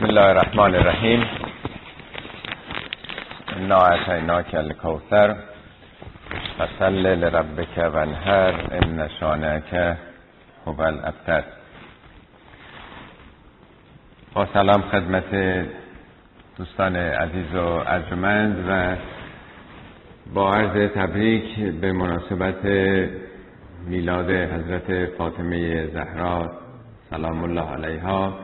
بسم الله الرحمن الرحیم. انا اعطیناک الکوثر فصل لربک وانحر ان شانئک هو الابتر. با سلام خدمت دوستان عزیز و ارجمند و با عرض تبریک به مناسبت میلاد حضرت فاطمه زهرا سلام الله علیها،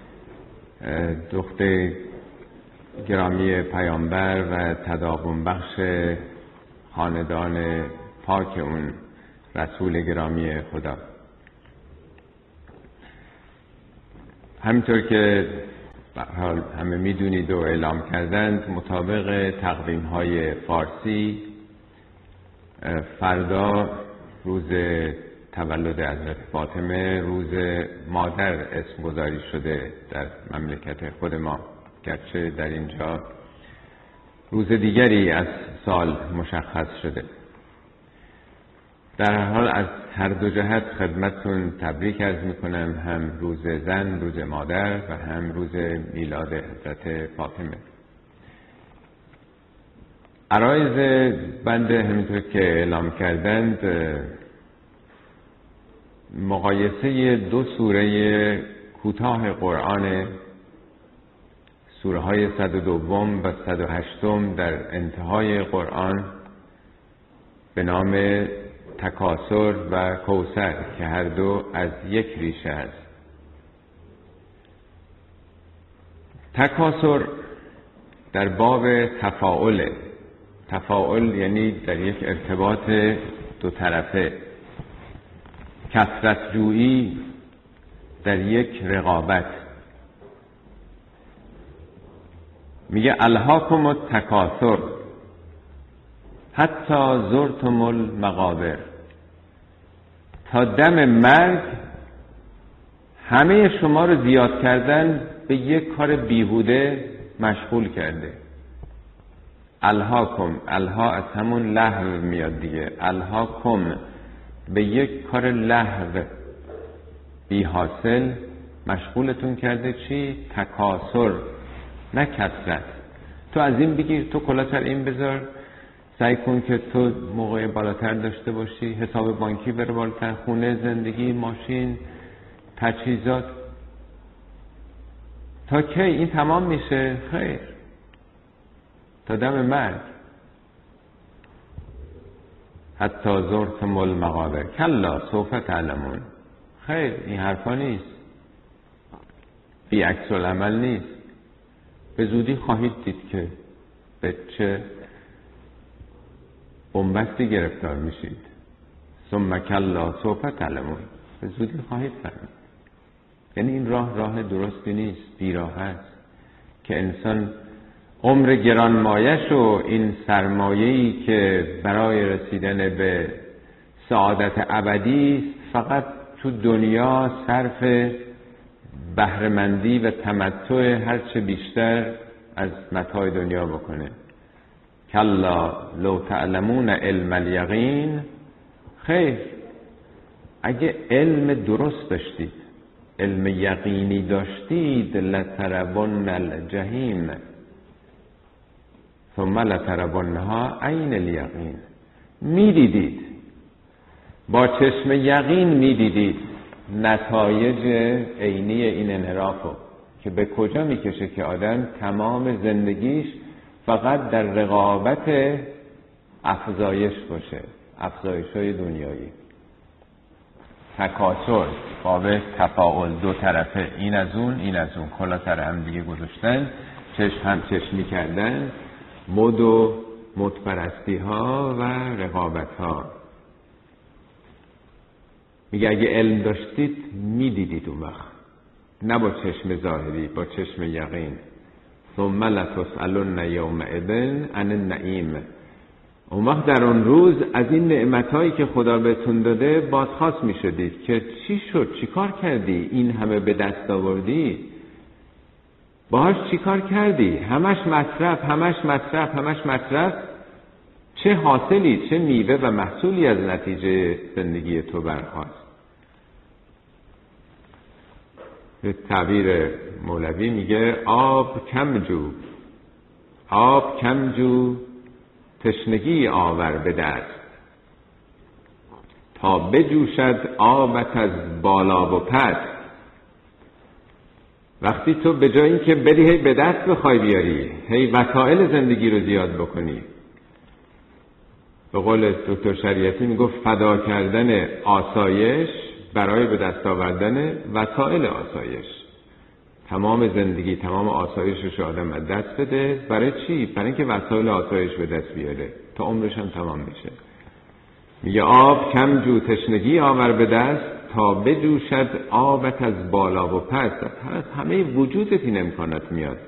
دختر گرامی پیامبر و تداوم بخش خاندان پاک اون رسول گرامی خدا. همینطور که به حال همه میدونید و اعلام کردند، مطابق تقویم‌های فارسی فردا روز تولد حضرت فاطمه روز مادر اسم گذاری شده در مملکت خود ما، گرچه در اینجا روز دیگری از سال مشخص شده. در هر حال از هر دو جهت خدمتتون تبریک عرض میکنم، هم روز زن، روز مادر، و هم روز میلاد حضرت فاطمه. عرایض بنده همینطور که اعلام کردند مقایسه دو سوره کوتاه قرآن، سوره های 102 و 108 در انتهای قرآن به نام تکاثر و کوثر که هر دو از یک ریشه است. تکاثر در باب تفاعل، تفاعل یعنی در یک ارتباط دو طرفه، کثرت جویی در یک رقابت. میگه الهاکم التکاثر حتی زرتم المقابر، تا دم مرگ همه شما رو زیاد کردن به یک کار بیهوده مشغول کرده. الهاکم، الها از همون لهو میاد دیگه، الهاکم به یک کار لهو بی حاصل مشغولتون کرده. چی؟ تکاثر، نه کثرت. تو از این بگیر، تو کلاتر این بذار، سعی کن که تو موقع بالاتر داشته باشی، حساب بانکی بره بالاتر، خونه، زندگی، ماشین، تجهیزات. تا کی این تمام میشه؟ خیر، تا دم مرگ. حتی زرتم المقابر کلا سوف تعلمون. خیر، این حرفا نیست، بی عکس العمل نیست. به زودی خواهید دید که به چه بنبستی گرفتار میشید. ثم کلا سوف تعلمون، به زودی خواهید فهمید. یعنی این راه درستی نیست، بیراه است که انسان عمر گرانمایش و این سرمایه‌ای که برای رسیدن به سعادت ابدی است فقط تو دنیا صرف بهره‌مندی و تمتع هرچه بیشتر از متاع دنیا بکنه. کلا لو تعلمون علم الیقین. خیر، اگه علم درست داشتید، علم یقینی داشتید، لترون الجحیم ثم لترونها عین الیقین. میدیدید، با چشم یقین میدیدید نتایج عینی این انحرافو که به کجا میکشه که آدم تمام زندگیش فقط در رقابت افزایش باشه، افزایش‌های دنیایی. تکاثر، باب تفاعل، دو طرفه، این از اون، این از اون، کلا سر هم دیگه گذاشتن، چشم هم چشمی کردن، مد و مدپرستی ها و رقابت ها. میگه اگه علم داشتید میدیدید اون وقت، نه با چشم ظاهری، با چشم یقین. ثم لتسألن یومئذ عن النعیم. اون وقت در اون روز از این نعمتایی که خدا بهتون داده بازخواست میشدید که چی شد، چی کار کردی، این همه به دست آوردی، باهاش چی کار کردی؟ همش مصرف، همش مصرف، همش مصرف. چه حاصلی، چه میوه و محصولی از نتیجه زندگی تو برخاست؟ به تعبیر مولوی میگه آب کم جو، آب کم جو، تشنگی آور به دست، تا بجوشد آبت از بالا و پس. وقتی تو به جای این که بری هی به دست بخوای بیاری، هی وسایل زندگی رو زیاد بکنی، به قول دکتر شریعتی میگفت فدا کردن آسایش برای به دست آوردن وسایل آسایش. تمام زندگی، تمام آسایشش آدم از دست بده. برای چی؟ برای اینکه وسایل آسایش به دست بیاره تا عمرش هم تمام بشه. میگه آب کم جو، تشنگی آور به دست، تا بجوشد آبت از بالا و پس. از همه وجودت این امکانات میاد.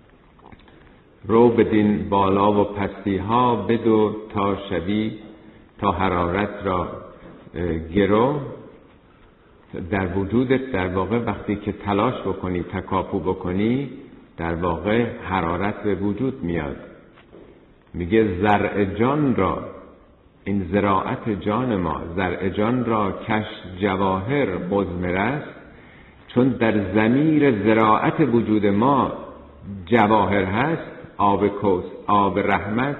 رو بدین بالا و پستی ها بدو تا شوی، تا حرارت را گرو. در وجودت در واقع وقتی که تلاش بکنی، تکاپو بکنی، در واقع حرارت به وجود میاد. میگه زرع جان را، این زراعت جان ما، زرع جان را کش جواهر مضمر است. چون در ضمیر زراعت وجود ما جواهر هست، آب رحمت،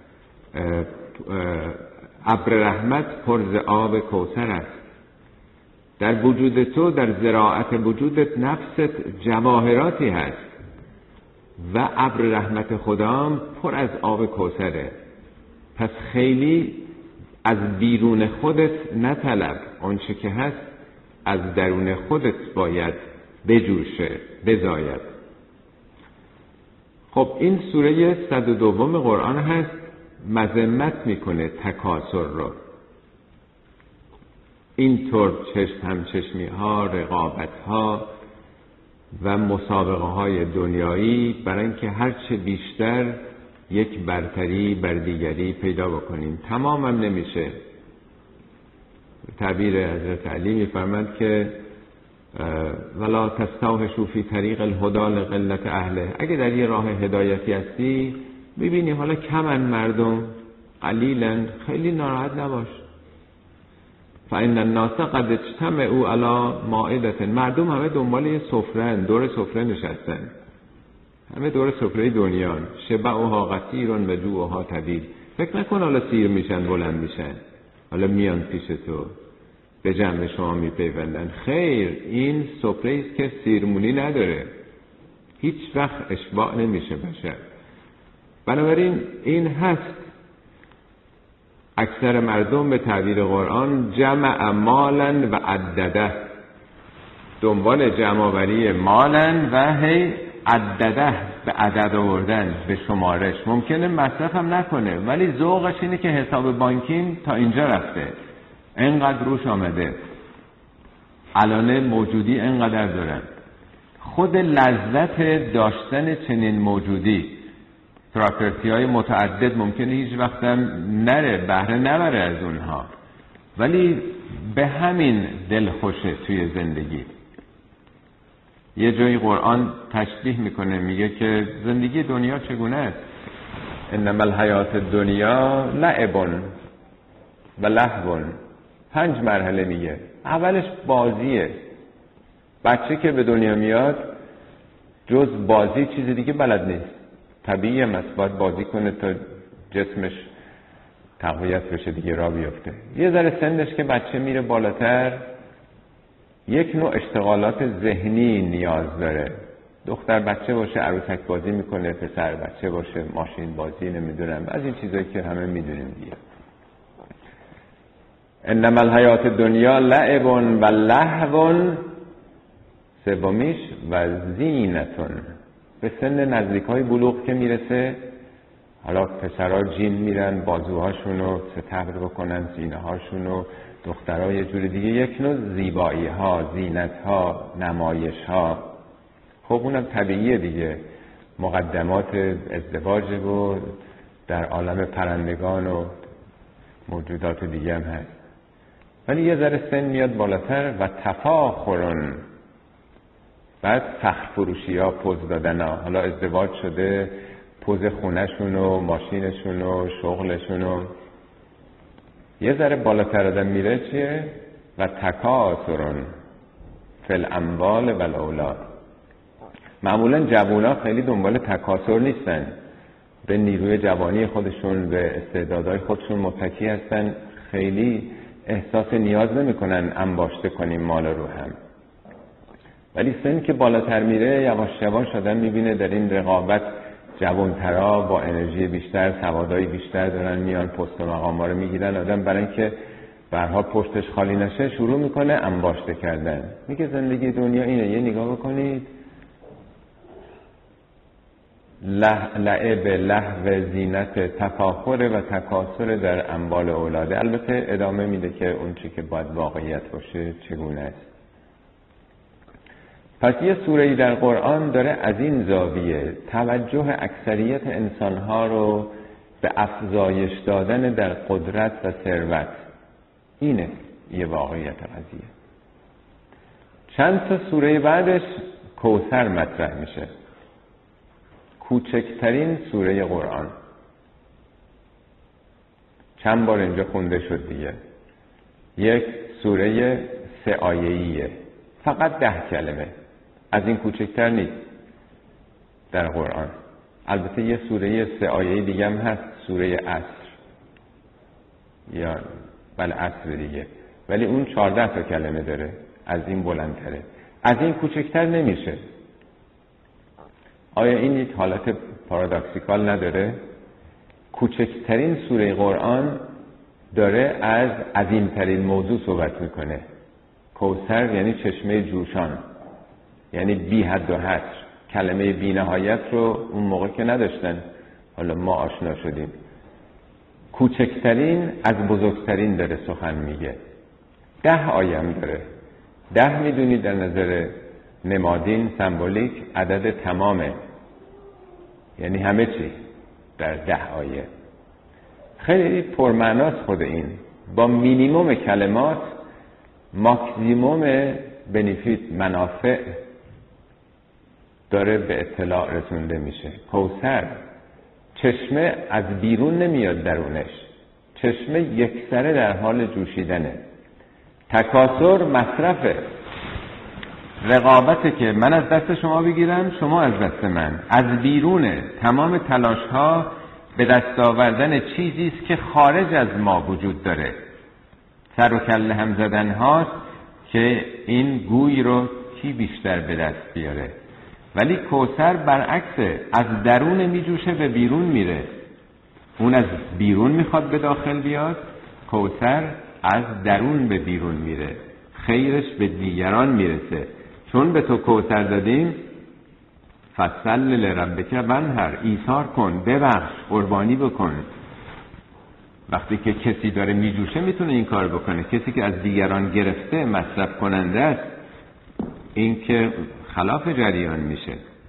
ابر رحمت پر ز آب کوثر است. در وجود تو، در زراعت وجودت، نفست جواهراتی هست و ابر رحمت خدام پر از آب کوثره. پس خیلی از بیرون خودت نطلب، آنچه که هست از درون خودت باید بجوشه، بزاید. خب این سوره 102 قرآن هست، مذمت میکنه تکاسر رو. اینطور چشم همچشمی ها، رقابت ها و مسابقه های دنیایی، برای اینکه هرچه بیشتر یک برتری بر دیگری پیدا بکنیم. تمام هم نمیشه. تعبیر حضرت علی میفرمند که ولا تستوحشوا فی طریق الهدی لقلت اهله. اگه در یه راه هدایتی هستی، ببینی حالا کمن مردم، قلیلن، خیلی ناراحت نباش. فإن الناس قد اجتمعوا علی مائدة. مردم همه دنبال یه سفره، دور سفره نشستن، همه دور سفره دنیان. شبعها قصیر و جوعها طویل. فکر نکن حالا سیر میشن، بلند میشن، حالا میان پیش تو به جمع شما میپیوندن. خیر، این سفره است که سیرمونی نداره، هیچ وقت اشباع نمیشه بشر. بنابراین این هست اکثر مردم به تعبیر قرآن جمع مالن و عدده، دنبال جمع‌آوری مالن و هی عدده، به عدد آوردن، به شمارش. ممکنه مصرف هم نکنه ولی ذوقش اینه که حساب بانکیم تا اینجا رفته، اینقدر روش آمده، الان موجودی اینقدر دارن. خود لذت داشتن چنین موجودی، پراپرتی های متعدد، ممکنه هیچ وقت هم نره، بهره نبره از اونها، ولی به همین دل خوشه توی زندگی. یه جایی قرآن تشبیه میکنه، میگه که زندگی دنیا چگونه است. انما الحیات الدنیا لعب و لهو. 5 مرحله میگه. اولش بازیه. بچه که به دنیا میاد جز بازی چیز دیگه بلد نیست. طبیعی هم است، باید بازی کنه تا جسمش تقویت بشه دیگه، راه بیفته. یه ذره سنش که بچه میره بالاتر، یک نوع اشتغالات ذهنی نیاز داره. دختر بچه باشه عروسک بازی میکنه، پسر بچه باشه ماشین بازی، نمیدونم از این چیزایی که همه میدونیم دیگه. انما الحیات الدنیا لعب و لهو. سومیش و زینتون. به سن نزدیکای بلوغ که میرسه، حالا پسرها جیم میرن بازوهاشونو ستبر بکنن، زینه هاشونو، دخترها یه جور دیگه، یک نوع زیبایی ها، زینت ها، نمایش ها. خب اونم طبیعیه دیگه، مقدمات ازدواج و در عالم پرندگان و موجودات دیگه هم هست. ولی یه ذره سن میاد بالاتر و تفاخرون، بعد فخر فروشی ها، پوز دادن ها. حالا ازدواج شده، پوز خونهشون و ماشینشون و شغلشون و یه ذره بالاتر آدم میره چیه؟ و تکاثرون فی الاموال و الاولاد. معمولا جوونا خیلی دنبال تکاثر نیستن، به نیروی جوانی خودشون، به استعدادهای خودشون متکی هستن، خیلی احساس نیاز نمیکنن انباشته کنیم مال رو هم. ولی سن که بالاتر میره یواش یواش آدم میبینه در این رقابت جوانترها با انرژی بیشتر، سوادای بیشتر دارن میان پست و مقام‌ها رو میگیرن. آدم برای اینکه به هر حال پشتش خالی نشه شروع میکنه انباشته کردن. میگه زندگی دنیا اینه، یه نگاه بکنید، لعب، لهو، زینت، تفاخر و تکاثر در اموال اولاده. البته ادامه میده که اون چی که باید واقعیت باشه چگونه است. پس یه سوره‌ای در قرآن داره از این زاویه توجه اکثریت انسانها رو به افزایش دادن در قدرت و ثروت. اینه یه واقعیت قضیه. چند تا سوره بعدش کوثر مطرح میشه، کوچکترین سوره قرآن. چند بار اینجا خونده شد دیگه. یک سوره 3 آیه‌ایه، فقط 10 کلمه، از این کوچکتر نیست در قرآن. البته یه سوره 3 آیه‌ای دیگه هم هست، سوره عصر، یا عصر دیگه، ولی اون 14 تا کلمه داره، از این بلندتره، از این کوچکتر نمیشه. آیا این یک حالت پارادوکسیکال نداره؟ کوچکترین سوره قرآن داره از عظیمترین موضوع صحبت میکنه. کوثر یعنی چشمه جوشان، یعنی بی حد و حصر. کلمه بی نهایت رو اون موقع که نداشتن، حالا ما آشنا شدیم. کوچکترین از بزرگترین داره سخن میگه. 10 آیه هم داره. 10 میدونی در نظر نمادین، سمبولیک، عدد تمامه، یعنی همه چی در 10 آیه. خیلی پرمعناست خود این. با مینیموم کلمات ماکسیموم بنفیت، منافع داره به اطلاع رسونده میشه. کوثر چشمه از بیرون نمیاد درونش، چشمه یکسره در حال جوشیدنه. تکاثر مصرفه، رقابته که من از دست شما بگیرم، شما از دست من، از بیرونه. تمام تلاش ها به دست آوردن چیزی است که خارج از ما وجود داره. سر و کله هم زدن هاست که این گوی رو کی بیشتر به دست بیاره. ولی کوثر برعکسه، از درون میجوشه به بیرون میره. اون از بیرون میخواد به داخل بیاد، کوثر از درون به بیرون میره، خیرش به دیگران میرسه. چون به تو کوثر دادیم، فصل لربک وانحر، ایثار کن، ببخش، قربانی بکن. وقتی که کسی داره میجوشه میتونه این کار بکنه. کسی که از دیگران گرفته مصرف کننده است، این که خلاف جریان میشه.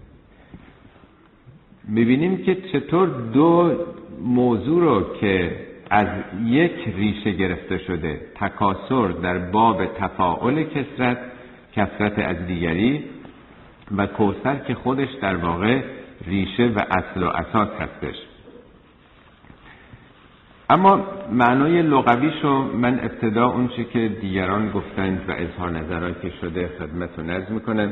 میبینیم که چطور دو موضوع رو که از یک ریشه گرفته شده، تکاثر در باب تفاعل کثرت از دیگری، و کوثر که خودش در واقع ریشه و اصل و اساس هستش. اما معنای لغویشو من ابتدا اون چی که دیگران گفتند و اظهار نظرهایی که شده خدمتتون عرض میکنم.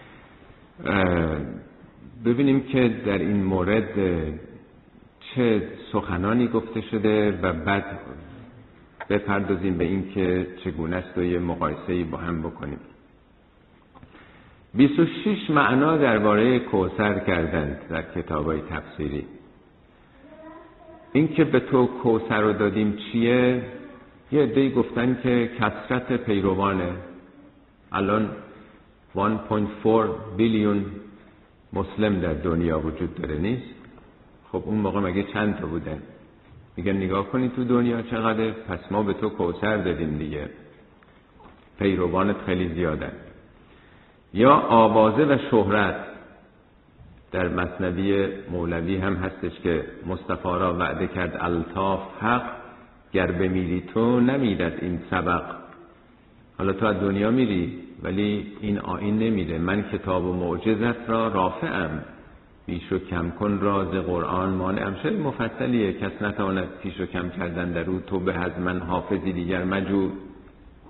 ببینیم که در این مورد چه سخنانی گفته شده و بعد بپردازیم به این که چگونه است و یه مقایسه‌ای با هم بکنیم. 26 معنا درباره کوثر کردند در کتاب‌های تفسیری. این که به تو کوثر رو دادیم چیه؟ یه عده‌ای گفتن که کثرت پیروانه. الان 1.4 بیلیون مسلم در دنیا وجود داره، نیست؟ خب اون موقع مگه چند تا بودن؟ میگن نگاه کنید تو دنیا چقدر، پس ما به تو کوثر دادیم دیگه، پیروانت خیلی زیادن. یا آوازه و شهرت. در مثنوی مولوی هم هستش که مصطفی را وعده کرد الطاف حق، گر بمیری تو نمیرد این سبق. حالا تو از دنیا میری ولی این آیین نمیره. من کتاب و معجزت را رافعم، بیش و کم کن راز قرآن مانعم. شاید مفصلیه، کس نتواند پیش و کم کردن در او، تو به از من حافظی دیگر مجو.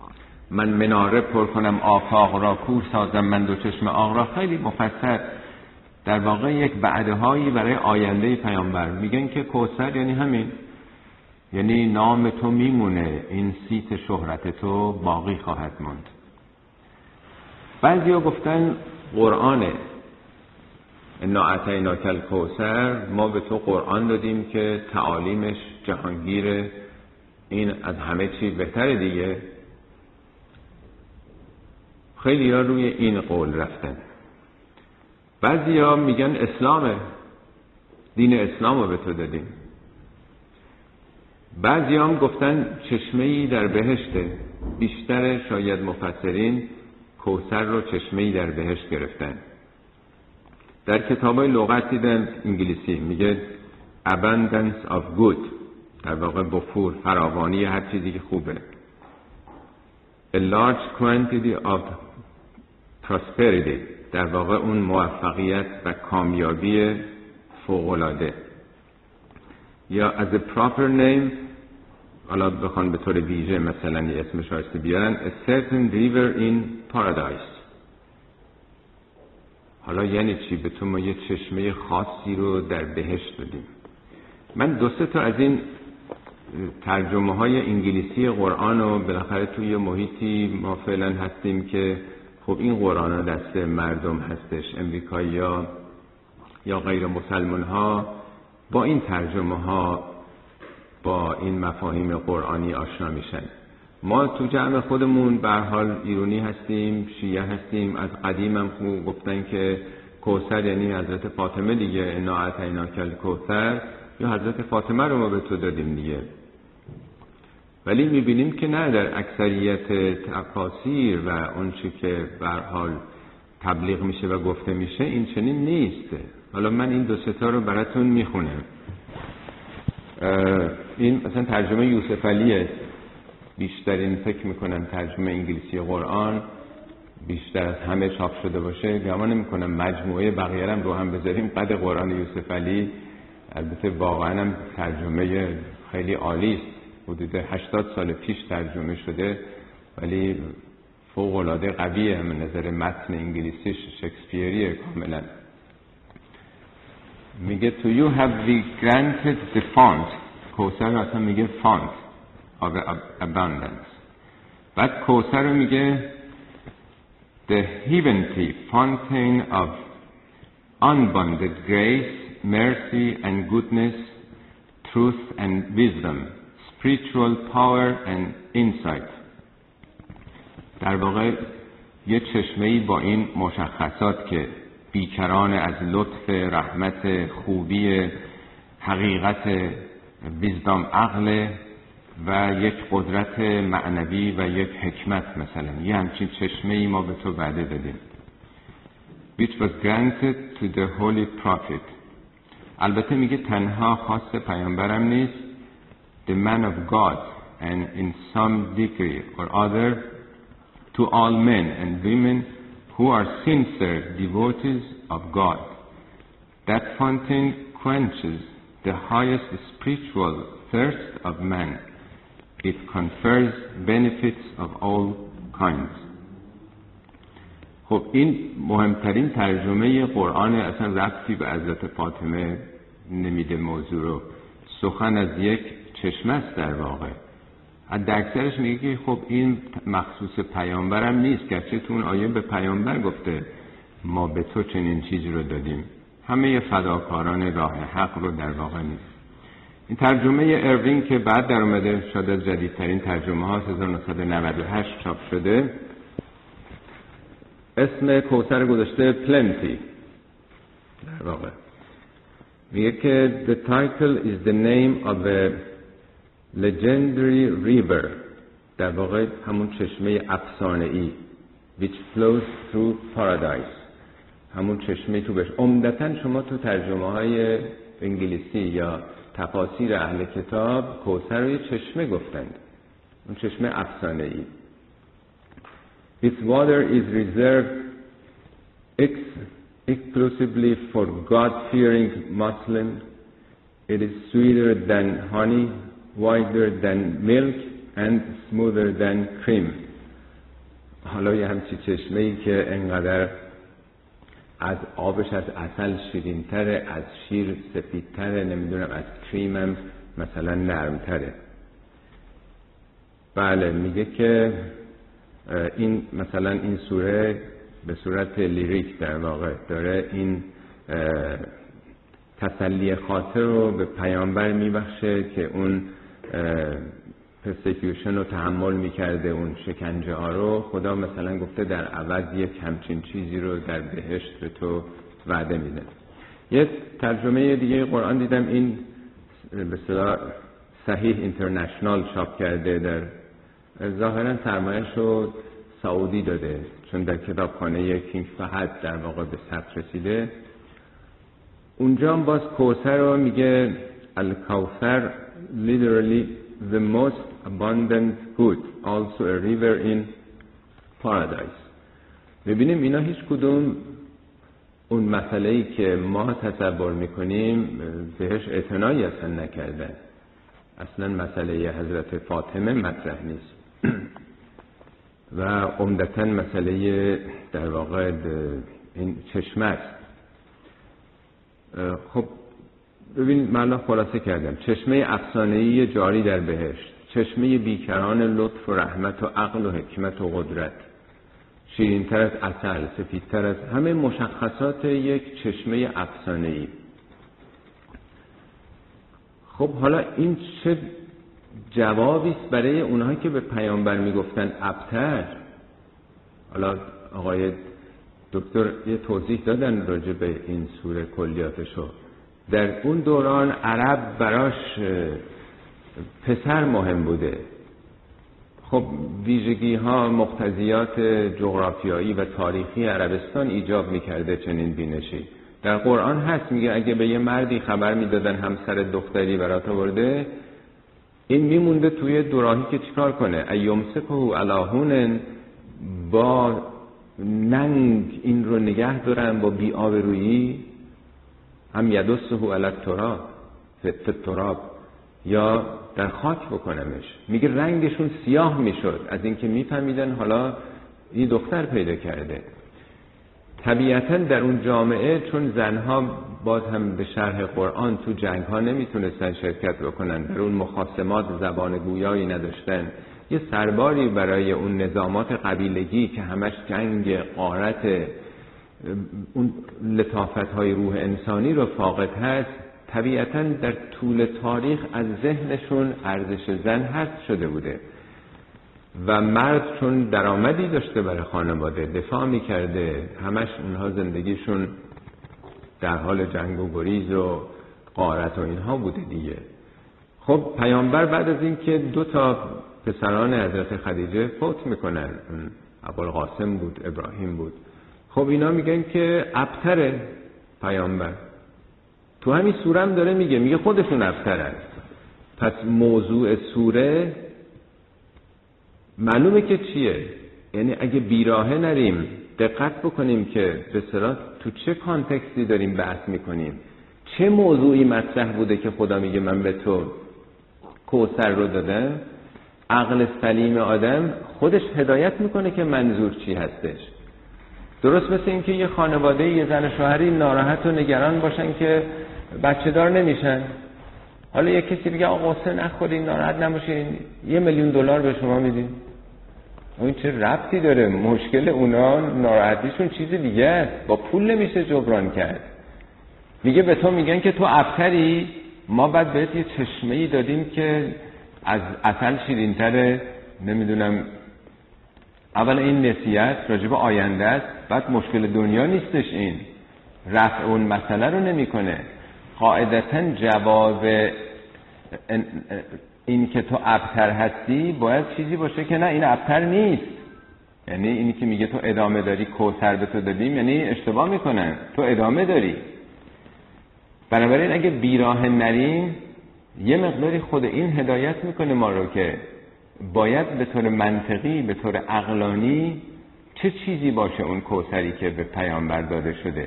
من مناره پر کنم آفاق را، کور سازم من دو چشم آق را. خیلی مفصل در واقع یک وعده‌هایی برای آینده پیامبر. میگن که کوثر یعنی همین، یعنی نام تو میمونه، این صیت شهرت تو باقی خواهد ماند. بعضیا گفتن قرآنه، انا اعطیناک الکوثر، ما به تو قرآن دادیم که تعالیمش جهانگیره، این از همه چی بهتره دیگه. خیلی ها روی این قول رفتن. بعضیا میگن اسلامه، دین اسلام رو به تو دادیم. بعضیا هم گفتن چشمه‌ای در بهشته. بیشتر شاید مفسرین کوثر رو چشمه‌ای در بهشت گرفتن. در کتابای لغت دیدن انگلیسی میگه abundance of good، در واقع وفور، فراوانی هر چیزی که خوبه. a large quantity of prosperity، در واقع اون موفقیت و کامیابی فوق‌العاده. یا as a proper name، حالا بخوان به طور ویژه مثلا یه اسم شایسته بیارن، a certain river in paradise. حالا یعنی چی؟ به تو ما یه چشمه خاصی رو در بهشت بدیم. من 2-3 تا از این ترجمه های انگلیسی قرآن رو بالاخره توی محیطی ما فعلا هستیم که خب این قرآن ها دست مردم هستش، امریکایی ها یا غیر مسلمان ها با این ترجمه ها با این مفاهیم قرآنی آشنا میشن. ما تو جمع خودمون به هر حال ایرانی هستیم، شیعه هستیم. از قدیم هم خوب گفتن که کوثر یعنی حضرت فاطمه دیگه، انا اعطیناک الکوثر، یا حضرت فاطمه رو ما به تو دادیم دیگه. ولی میبینیم که نه، در اکثریت تفاسیر و اون چی که به هر حال تبلیغ میشه و گفته میشه این چنین نیست. حالا من این 2-3 تا رو براتون میخونم. این مثلا ترجمه یوسف علیه، بیشترین فکر میکنم ترجمه انگلیسی قرآن بیشتر از همه چاپ شده باشه. گمان نمیکنم مجموعه بقیه هم رو هم بذاریم قد قرآن یوسف علی. البته واقعا هم ترجمه خیلی عالی است، حدود 80 سال پیش ترجمه شده ولی فوق العاده قویه. من نظر متن انگلیسیش شکسپیریه کاملا. میگه to you have we granted the font، کوثر اصلا میگه font of abundance. بعد کوثر رو میگه the heavenly fountain of unbounded grace, mercy and goodness, truth and wisdom, spiritual power and insight. در واقع یه چشمه‌ای با این مشخصات که بیکران از لطف، رحمت، خوبی، حقیقت، ویزدام، عقل و یک قدرت معنوی و یک حکمت. مثلا یه همچین چشمه‌ای ما به تو وعده دادیم. which was granted to the holy prophet. البته میگه تنها خاص پیامبرم نیست، the man of God and in some degree or other to all men and women who are sincere devotees of God. That fountain quenches the highest spiritual thirst of man. It confers benefits of all kinds. خب این مهمترین ترجمه قرآن، اصلا ربطی به حضرت فاطمه نمیده موضوع رو. سخن از یک چشمه است در واقع. حد اکثرش میگه که خب این مخصوص پیامبرم نیست، گرچه تو اون آیه به پیامبر گفته ما به تو چنین چیزی رو دادیم. همه فداکاران راه حق رو در واقع نیست. این ترجمه اروین که بعد در اومده، شاید از جدیدترین ترجمه ها، 1998 چاپ شده، اسم کوثر گذاشته پلنتی. در واقع میگه که the title is the name of a legendary river، در واقع همون چشمه افسانه‌ای which flows through paradise، همون چشمه تو بهشت. عمدتاً شما تو ترجمه های انگلیسی یا تفاسیر اهل کتاب کوثر رو یه چشمه گفتند، اون چشمه افسانه‌ای. Its water is reserved exclusively for God-fearing Muslims. It is sweeter than honey, wider than milk and smoother than cream. حالا یه همچی چشمه‌ای که انقدر از آبش از عسل شیرین‌تره، از شیر سفیدتره، نمیدونم از کریمم مثلا نرمتره. بله میگه که این مثلا این سوره به صورت لیریک در واقع داره این تسلی خاطر رو به پیامبر میبخشه که اون پرسیکیوشن رو تحمل میکرده، اون شکنجه ها رو خدا مثلا گفته در عوض یک همچین چیزی رو در بهشت به تو وعده میده. یه ترجمه دیگه قرآن دیدم، این به اصطلاح صحیح اینترنشنال چاپ کرده، در ظاهرا سرمایه‌اش رو سعودی داده چون در کتابخانه کینگ فهد در واقع به ثبت رسیده. اونجا هم باز کوثر رو میگه الکوثر literally the most abundant good, also a river in paradise. ببینیم اینا هیچ کدوم اون مسئله‌ای که ما تصور میکنیم بهش اعتنایی اصلا نکردن. اصلا مسئله حضرت فاطمه مطرح نیست و عمدتاً مسئله در واقع این چشمه است. خب ببین من خلاصه کردم، چشمه افسانه‌ای جاری در بهشت، چشمه بیکران لطف و رحمت و عقل و حکمت و قدرت، شیرین‌تر از عسل، سفیدتر از همه مشخصات یک چشمه افسانه‌ای. خب حالا این چه جوابی است برای اونهایی که به پیامبر میگفتن ابتر؟ حالا آقای دکتر یه توضیح دادن راجع به این سوره کلیاتشو. در اون دوران عرب براش پسر مهم بوده. خب ویژگی ها مقتضیات جغرافیایی و تاریخی عربستان ایجاب میکرده چنین بینشی. در قرآن هست میگه اگه به یه مردی خبر میدادن همسر دختری برات آورده، این میمونده توی دوراهی که چیکار کنه؟ ایمسکه علی هون، با ننگ این رو نگه دارن، با بی‌آبرویی، هم یدسه علی التراب فی التراب، یا در خاک بکنمش. میگه رنگشون سیاه میشد از اینکه میفهمیدن حالا این دختر پیدا کرده. طبیعتا در اون جامعه چون زنها باز هم به شرح قرآن تو جنگ ها نمیتونستن شرکت بکنن، در اون مخاصمات زبان گویایی نداشتن، یه سرباری برای اون نظامات قبیلگی که همش جنگ غارت اون لطافت های روح انسانی رو فاقد هست، طبیعتا در طول تاریخ از ذهنشون ارزش زن حذف شده بوده و مرد چون درآمدی داشته برای خانواده، دفاع میکرده، همش اونها زندگیشون در حال جنگ و گریز و غارت و اینها بوده دیگه. خب پیامبر بعد از این که 2 پسران حضرت خدیجه فوت میکنن، ابوالقاسم بود، ابراهیم بود، خب اینا میگن که ابتر پیامبر. تو همین سوره هم داره میگه خودشون ابترن. پس موضوع سوره معلومه که چیه؟ یعنی اگه بیراهه نریم دقت بکنیم که به اصطلاح تو چه کانتکستی داریم بحث میکنیم، چه موضوعی مطرح بوده که خدا میگه من به تو کوثر رو دادم، عقل سلیم آدم خودش هدایت میکنه که منظور چی هستش. درست مثل این که یه خانواده یه زن شوهری ناراحت و نگران باشن که بچه دار نمیشن، حالا یه کسی بگه آقا قصه نخورین، ناراحت نباشین، $1,000,000 به شما میدیم. این چه ربطی داره؟ مشکل اونا، ناراحتیشون چیز دیگه است، با پول نمیشه جبران کرد. میگه به تو میگن که تو ابتری، ما بعد بهت یه چشمه‌ای دادیم که از عسل شیرین‌تره، نمیدونم. اول این نصیحت راجع به آینده است، بعد مشکل دنیا نیستش، این رفع اون مسئله رو نمیکنه. قاعدتاً جواب این که تو ابتر هستی باید چیزی باشه که نه این ابتر نیست. یعنی اینی که میگه تو ادامه داری، کوثر به تو دادیم، یعنی اشتباه میکنن، تو ادامه داری. بنابراین اگه بیراه نریم یه مقداری خود این هدایت میکنه ما رو که باید به طور منطقی، به طور عقلانی چه چیزی باشه اون کوثری که به پیامبر داده شده.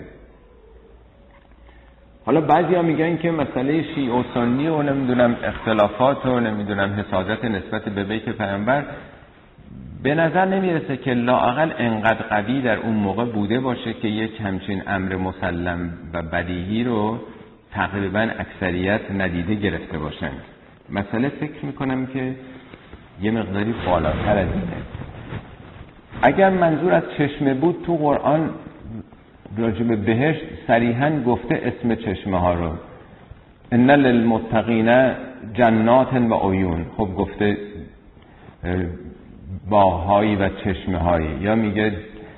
حالا بعضیا میگن که مسئله شیعه و سنی و نمیدونم اختلافات و نمیدونم حسادت نسبت به بیت پیامبر به نظر نمیرسه که لااقل انقدر قوی در اون موقع بوده باشه که یک همچین امر مسلم و بدیهی رو تقریبا اکثریت ندیده گرفته باشند. مسئله فکر میکنم که یه مقداری بالاتر از اینه. اگر منظور از چشمه بود تو قرآن راجب بهشت صریحاً گفته اسم چشمه ها رو، ان للمتقین جنات و عیون، خب گفته باغ‌هایی و چشمه‌هایی، یا میگه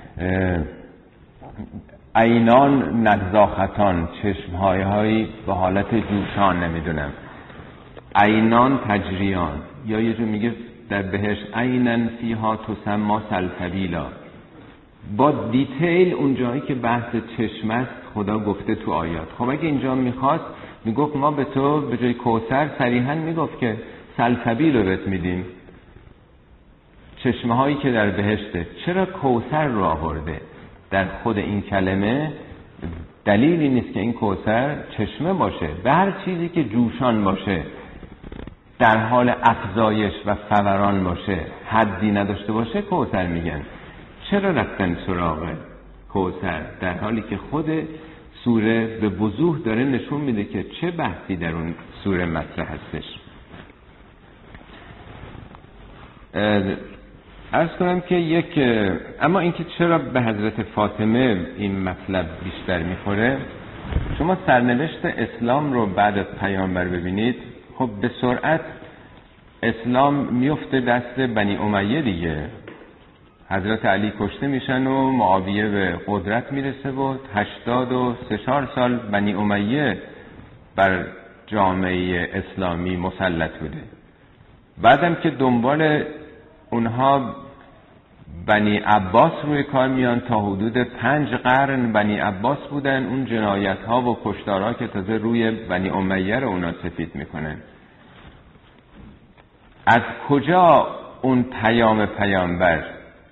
عینان نضاختان، چشمه‌هایی به حالت جوشان، نمیدونم عینان تجریان، یا یه جور میگه در بهشت عینن فیها تسمى سلسبیلا. با دیتیل اونجایی که بحث چشم است خدا گفته تو آیات. خب اگه اینجا میخواست میگفت ما به تو به جای کوثر صریحاً میگفت که سلسبیل رو بهت میدیم، چشمه هایی که در بهشته. چرا کوثر رو آورده؟ در خود این کلمه دلیلی نیست که این کوثر چشمه باشه. به هر چیزی که جوشان باشه، در حال افزایش و فوران باشه، حدی نداشته باشه، کوثر میگن. چرا رفتن سراغ کوثر در حالی که خود سوره به وضوح داره نشون میده که چه بحثی در اون سوره مطرح هستش؟ عرض کنم که اما اینکه چرا به حضرت فاطمه این مطلب بیشتر میخوره، شما سرنوشت اسلام رو بعد از پیامبر ببینید، خب به سرعت اسلام میفته دست بنی امیه دیگه. حضرت علی کشته میشن و معاویه به قدرت میرسه و 83 سال بنی امیه بر جامعه اسلامی مسلط بوده. بعدم که دنبال اونها بنی عباس روی کار میان، تا حدود 5 قرن بنی عباس بودن. اون جنایت ها و کشتارها که تازه روی بنی امیه رو اونا سفید میکنن. از کجا اون پیامبر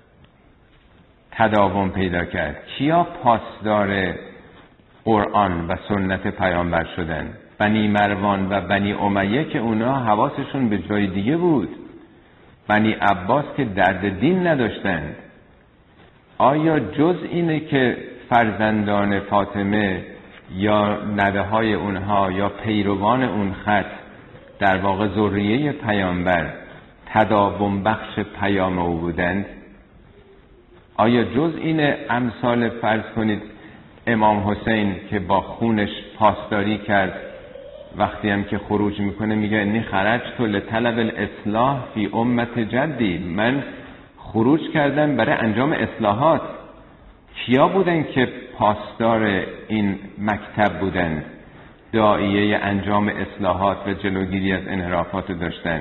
تداوم پیدا کرد؟ کیا پاسدار قرآن و سنت پیامبر شدن؟ بنی مروان و بنی امیه که اونا حواسشون به جای دیگه بود. بنی عباس که درد دین نداشتند. آیا جز اینه که فرزندان فاطمه یا نوه های اونها یا پیروان اون خط در واقع ذریه پیامبر تداوم بخش پیام او بودند؟ آیا جز این امثال فرض کنید امام حسین که با خونش پاسداری کرد، وقتی هم که خروج میکنه میگه انی خرجت لطلب الاصلاح فی امت جدی، من خروج کردم برای انجام اصلاحات. کیا بودن که پاسدار این مکتب بودن، داعیه انجام اصلاحات و جلوگیری از انحرافات رو داشتن؟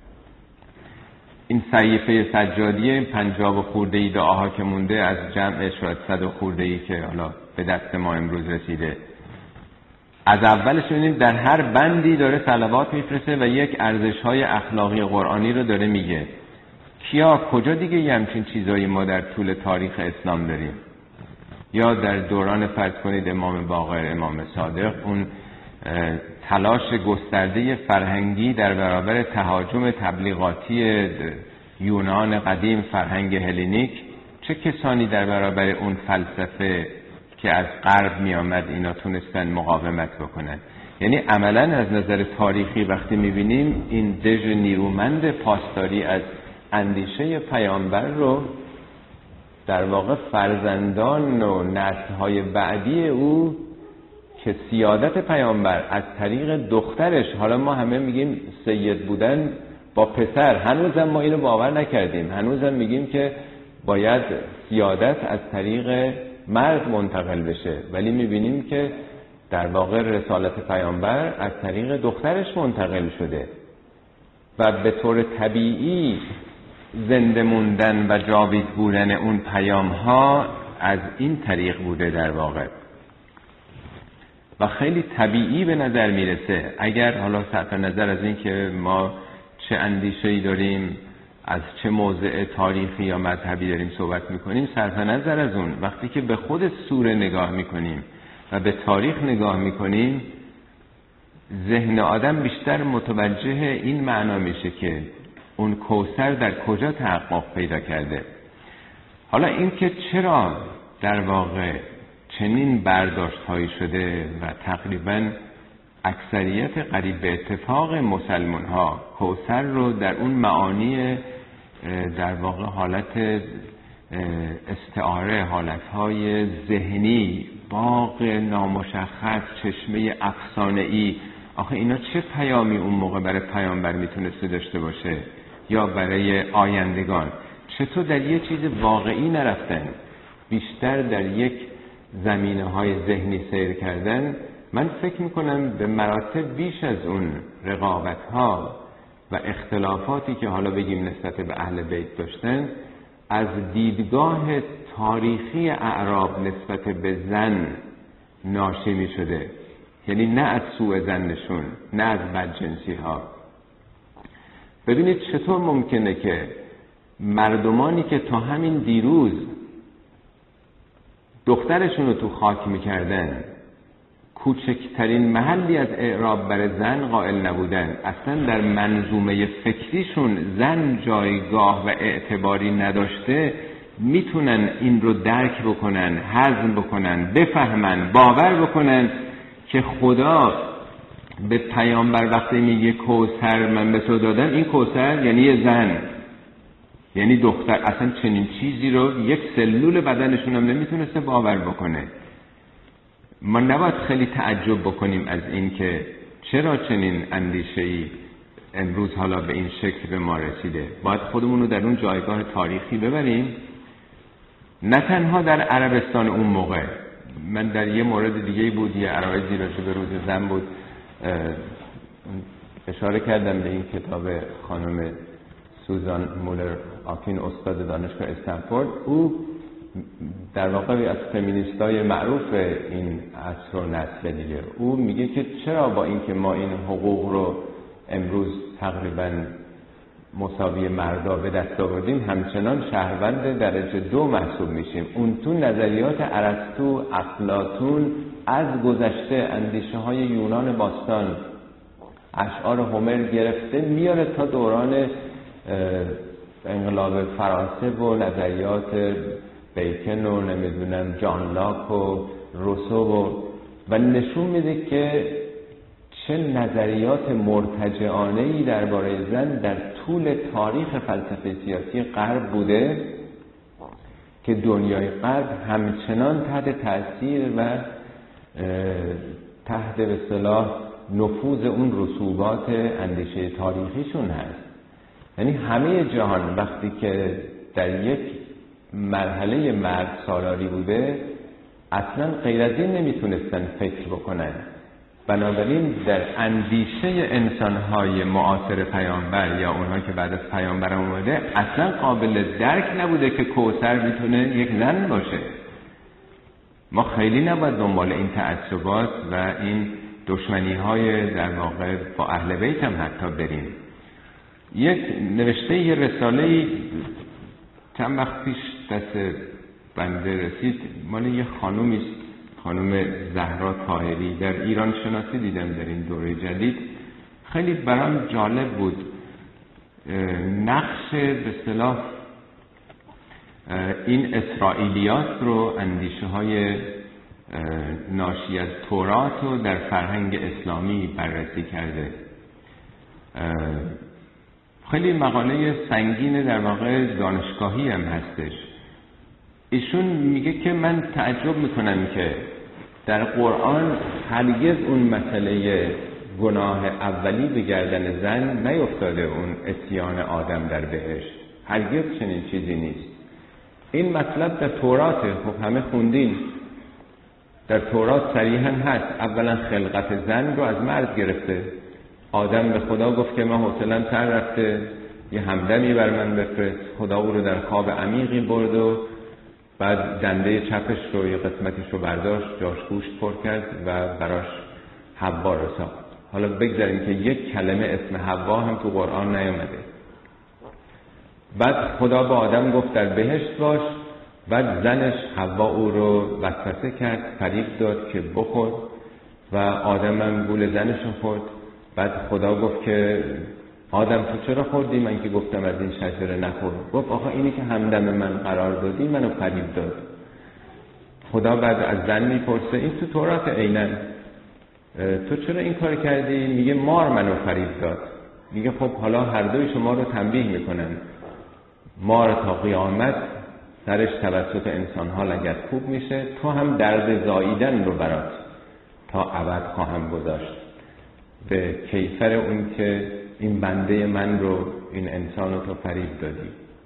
این صحیفه سجادیه 50 و خورده‌ای دعاها که مونده از جمع شاید 100 و خورده‌ای که حالا به دست ما امروز رسیده، از اولش ببینید در هر بندی داره صلوات میفرسته و یک ارزش‌های اخلاقی قرآنی رو داره میگه. کیا کجا دیگه یه همچین چیزایی ما در طول تاریخ اسلام داریم؟ یا در دوران فرض کنید امام باقر، امام صادق، اون تلاش گسترده فرهنگی در برابر تهاجم تبلیغاتی یونان قدیم، فرهنگ هلنیک، چه کسانی در برابر اون فلسفه که از غرب می آمد اینا تونستن مقاومت بکنن؟ یعنی عملا از نظر تاریخی وقتی می بینیم این دژ نیرومند پاسداری از اندیشه پیامبر رو در واقع فرزندان و نسل‌های بعدی او که سیادت پیامبر از طریق دخترش، حالا ما همه میگیم سید بودن با پسر، هنوزم ما اینو باور نکردیم، هنوزم میگیم که باید سیادت از طریق مرد منتقل بشه، ولی میبینیم که در واقع رسالت پیامبر از طریق دخترش منتقل شده و به طور طبیعی زنده موندن و جاوید بودن اون پیام ها از این طریق بوده در واقع و خیلی طبیعی به نظر میرسه. اگر حالا صرف نظر از این که ما چه اندیشه‌ای داریم، از چه موضع تاریخی یا مذهبی داریم صحبت میکنیم، صرف نظر از اون، وقتی که به خود سوره نگاه میکنیم و به تاریخ نگاه میکنیم، ذهن آدم بیشتر متوجه این معنا میشه که اون کوثر در کجا تحقق پیدا کرده. حالا این که چرا در واقع چنین برداشت‌هایی شده و تقریباً اکثریت قریب به اتفاق مسلمان‌ها کوثر رو در اون معانی در واقع حالت استعاره، حالتهای ذهنی، باغ نامشخص، چشمه افسانه‌ای، آخه اینا چه پیامی اون موقع برای پیامبر میتونسته داشته باشه یا برای آیندگان؟ چطور در یه چیز واقعی نرفتن، بیشتر در یک زمینه‌های ذهنی سیر کردن؟ من فکر میکنم به مراتب بیش از اون رقابت‌ها و اختلافاتی که حالا بگیم نسبت به اهل بیت داشتن، از دیدگاه تاریخی اعراب نسبت به زن ناشی می شده. یعنی نه از سوء ظنشون، نه از بدجنسی ها. ببینید چطور ممکنه که مردمانی که تا همین دیروز دخترشون رو تو خاک میکردن، کوچکترین محلی از اعراب برای زن قائل نبودن، اصلا در منظومه فکریشون زن جایگاه و اعتباری نداشته، میتونن این رو درک بکنن، هضم بکنن، بفهمن، باور بکنن که خدا به پیامبر وقتی میگه کوثر من به تو دادم، این کوثر یعنی یه زن، یعنی دختر. اصلا چنین چیزی رو یک سلول بدنشون هم نمیتونسته باور بکنه. ما نباید خیلی تعجب بکنیم از این که چرا چنین اندیشه‌ای امروز حالا به این شکل به ما رسیده. باید خودمون رو در اون جایگاه تاریخی ببریم، نه تنها در عربستان اون موقع. من در یه مورد دیگه بود، یه عرایضی راجع به روز زن بود، اشاره کردم به این کتاب خانم سوزان مولر آکین، استاد دانشگاه استنفورد. او در واقع از فمینیستای معروف این عصر و نسل دیگه، او میگه که چرا با اینکه ما این حقوق رو امروز تقریبا مساوی مردا به دست آوردیم، همچنان شهروند درجه 2 محسوب میشیم. اون تو نظریات ارسطو، افلاطون، از گذشته اندیشه های یونان باستان، اشعار هومر گرفته میاره تا دوران انقلاب فرانسه و نظریات بیکن و نمیدونم جان لاک و روسو و نشون میده که چه نظریات مرتجعانه‌ای درباره زن در طول تاریخ فلسفه سیاسی غرب بوده که دنیای غرب همچنان تحت تأثیر و تحت به اصطلاح نفوذ اون رسوبات اندیشه تاریخیشون هست. یعنی همه جهان وقتی که در یک مرحله مرد سالاری بوده، اصلا غیر از این نمیتونستن فکر بکنن. بنابراین در اندیشه انسانهای معاصر پیامبر یا اونها که بعد از پیامبر اومده، اصلا قابل درک نبوده که کوثر میتونه یک زن باشه. ما خیلی نباید دنبال این تعصبات و این دشمنی‌های در واقع با اهل بیت هم حتی بریم. یک نوشته یه رساله‌ای چند وقت پیش دست بنده رسید، مال یه خانومی است، خانم زهرا طاهری، در ایران شناسی دیدم در این دوره جدید. خیلی برام جالب بود نقش به اصطلاح این اسرائیلیات رو، اندیشه های ناشی از تورات رو در فرهنگ اسلامی بررسی کرده. خیلی مقاله سنگین در واقع دانشگاهی هم هستش. ایشون میگه که من تعجب میکنم که در قرآن هرگز اون مسئله گناه اولی به گردن زن نیفتاده، اون اتیان آدم در بهشت، هرگز چنین چیزی نیست. این مطلب در توراته، خب همه خوندین، در تورات صریحا هست. اولا خلقت زن رو از مرد گرفته. آدم به خدا گفت که من حوصله‌ام سر رفته، یه همدمی بر من بفرست. خدا او رو در خواب عمیقی برد و بعد دنده چپش رو یه قسمتش رو برداشت، جاش گوشت پر کرد و براش حوا رو ساخت. حالا بگذاریم که یک کلمه اسم حوا هم تو قرآن نیامده. بعد خدا به آدم گفت در بهشت باش، بعد زنش حوا او رو وسوسه کرد، فریب داد که بخور و آدم هم گول زنش رو خورد. بعد خدا گفت که آدم تو چرا خوردی؟ من که گفتم از این شجره نخور. گفت آقا اینی که همدم من قرار دادی منو فریب داد. خدا بعد از زن میپرسه این تو تورات عیناً، تو چرا این کار کردی؟ میگه مار منو فریب داد. میگه خب حالا هر دوی شما رو تنبیه میکنن، مار تا قیامت سرش توسط انسان‌ها لگد کوب میشه، تو هم درد زاییدن رو برات تا ابد خواهم گذاشت به کیفر اون که این بنده من رو، این انسان رو تو فریب دادی.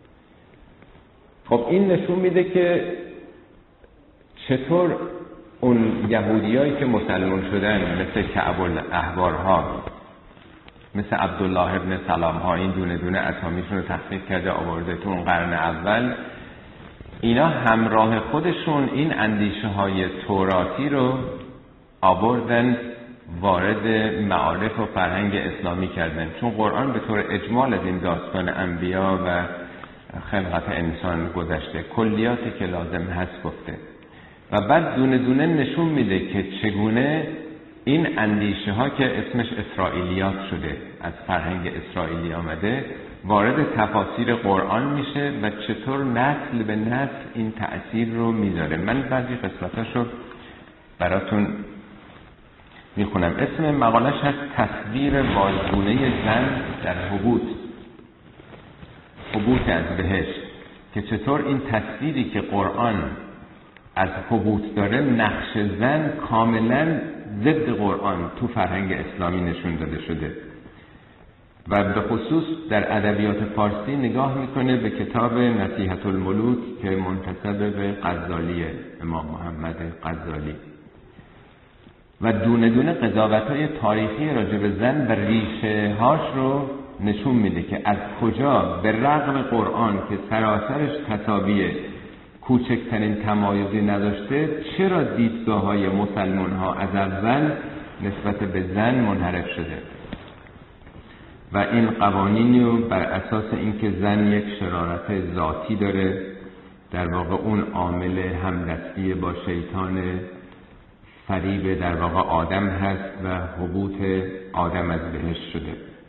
خب این نشون میده که چطور اون یهودیایی که مسلمان شدن مثل کعب الاحبارها، مثل عبدالله ابن سلام ها، این دونه دونه اسامیشون رو تحقیق کرده آورده تو اون قرن اول، اینا همراه خودشون این اندیشه های توراتی رو آوردن وارد معارف و فرهنگ اسلامی کردن، چون قرآن به طور اجمال از این داستان انبیا و خلقت انسان گذشته، کلیاتی که لازم هست گفته و بعد دونه دونه نشون میده که چگونه این اندیشه ها که اسمش اسرائیلیات شده، از فرهنگ اسرائیلی آمده، وارد تفاسیر قرآن میشه و چطور نسل به نسل این تأثیر رو میذاره. من بعضی قسمتاشو براتون میخونم. اسم مقالش هست تصویر واژگونه زن در حبوط از بهشت، که چطور این تصویری که قرآن از حبوط داره، نقش زن کاملا ضد قرآن تو فرهنگ اسلامی نشون داده شده و به خصوص در ادبیات فارسی نگاه میکنه به کتاب نصیحة الملوک که منتسب به غزالی، امام محمد غزالی، و دونه دونه قضاوت‌های تاریخی راجع به زن و ریشه هاش رو نشون میده که از کجا به رغم قرآن که سراسرش تساویه، کوچکترین تمایزی نداشته، چرا دیدگاه‌های مسلمان‌ها از اول نسبت به زن منحرف شده و این قوانینی رو بر اساس اینکه زن یک شرارت ذاتی داره، در واقع اون عامل همدستی با شیطان فریب در واقع آدم هست و حبوط آدم از بهشت شده.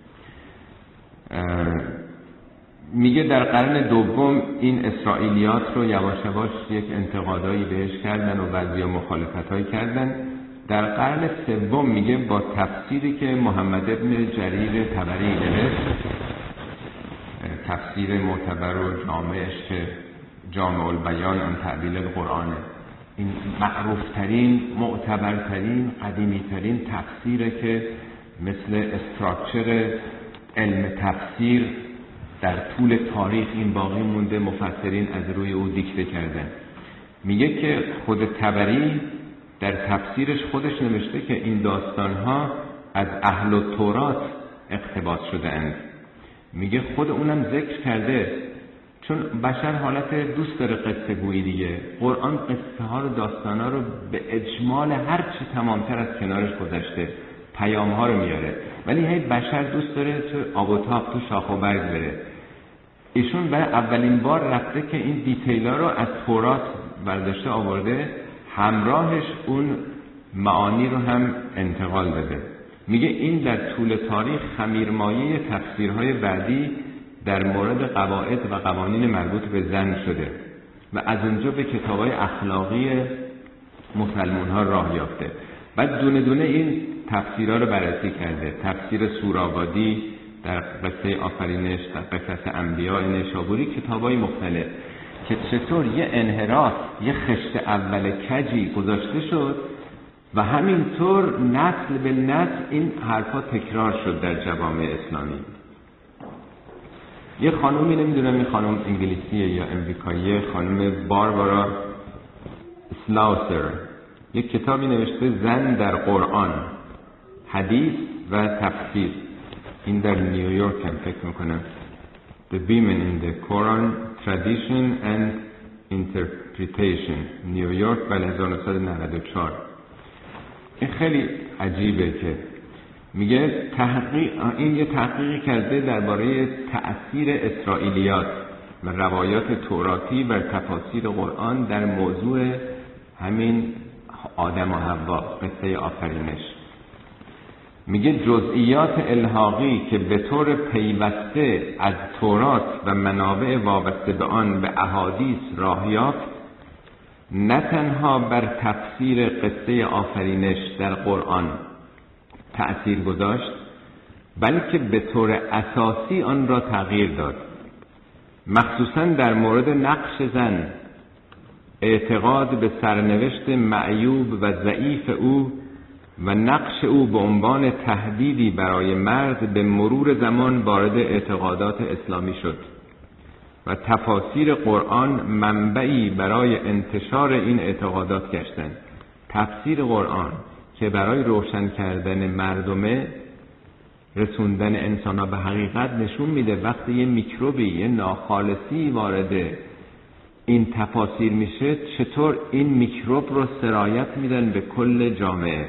میگه در قرن دوم این اسرائیلیات رو یواش یواش یک انتقادایی بهش کردن و بعضیا مخالفتایی کردن. در قرن سوم میگه با تفسیری که محمد ابن جریر طبری نوشت، تفسیر معتبر و جامعش که جامع البیان عن تعبیل القرآنه، این معروفترین، معتبرترین، قدیمیترین تفسیره که مثل استراکچر علم تفسیر در طول تاریخ این باقی مونده، مفسرین از روی او دیکته کردن. میگه که خود طبری در تفسیرش خودش نوشته که این داستانها از اهل التورات اقتباس شده اند. میگه خود اونم ذکر کرده، چون بشر حالت دوست داره قصه گویی دیگه. قرآن قصه ها رو، داستان ها رو به اجمال هر چی تمامتر از کنارش گذاشته، پیام ها رو میاره، ولی هی بشر دوست داره تو آب و تاب، تو شاخ و برگ بره. ایشون برای اولین بار رفته که این دیتیل ها رو از تورات برداشته آورده، همراهش اون معانی رو هم انتقال داده. میگه این در طول تاریخ خمیرمایه تفسیرهای بعدی در مورد قواعد و قوانین مربوط به زن شده و از اونجا به کتابای اخلاقی مسلمان ها راه یافته. بعد دونه دونه این تفسیرها رو بررسی کرده. تفسیر سورابادی در قصه آفرینش، در قصص انبیاء نیشابوری، کتابای مختلف که چطور یه انحراف، یه خشت اول کجی گذاشته شد و همینطور نسل به نسل این حرفا تکرار شد در جوامع اسلامی. یه خانومی، نمیدونم این خانم انگلیسیه یا امریکاییه، خانم باربارا اسلاوسر، یک کتابی نوشته زن در قرآن، حدیث و تفسیر. این در نیویورک هم فکر میکنم. The Women in the Quran Tradition and Interpretation، نیویورک، بله 1994. این خیلی عجیبه که میگه این یه تحقیقی کرده درباره تأثیر اسرائیلیات و روایات توراتی بر تفاسیر قرآن در موضوع همین آدم و حوا، قصه آفرینش. میگه جزئیات الحاقی که به طور پیوسته از تورات و منابع وابسته به آن به احادیث راه یافت، نه تنها بر تفسیر قصه آفرینش در قرآن تأثیر گذاشت، بلکه به طور اساسی آن را تغییر داد. مخصوصاً در مورد نقش زن، اعتقاد به سرنوشت معیوب و ضعیف او و نقش او به عنوان تهدیدی برای مرد به مرور زمان وارد اعتقادات اسلامی شد و تفاسیر قرآن منبعی برای انتشار این اعتقادات گشتند. تفسیر قرآن که برای روشن کردن مردمه، رسوندن انسان‌ها به حقیقت، نشون میده وقتی یه میکروبی، یه ناخالصی وارد این تفاسیر میشه، چطور این میکروب رو سرایت میدن به کل جامعه.